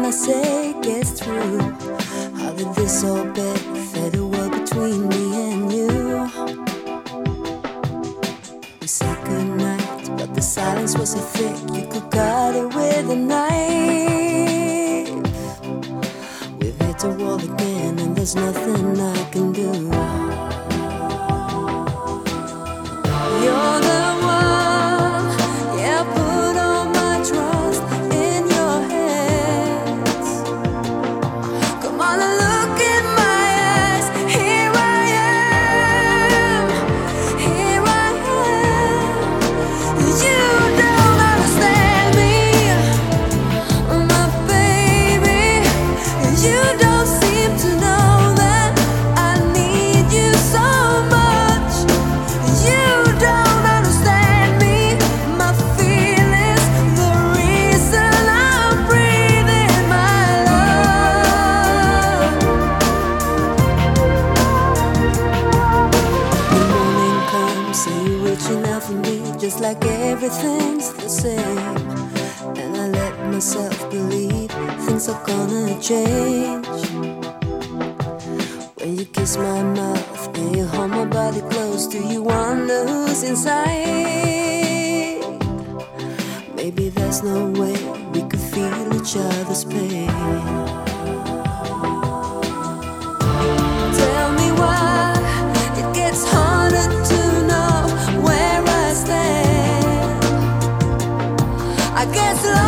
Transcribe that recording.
I say gets through. How did this all benefit a world between me and you? We said goodnight, but the silence was so thick you could cut it with a knife. We've hit a wall again and there's nothing I can do. You're the one, yeah, put all my trust in your hands. Come on and look in my eyes. Here I am, here I am. You don't understand me, my baby. You don't seem to know that I need you so much. You don't understand me, my feelings, the reason I'm breathing my love. The morning comes and you're reaching out for me, just like everything's the same. And I let myself believe things are gonna change. When you kiss my mouth and you hold my body close, do you wonder who's inside? Maybe there's no way we could feel each other's pain. Tell me why it gets harder to know where I stand. I guess love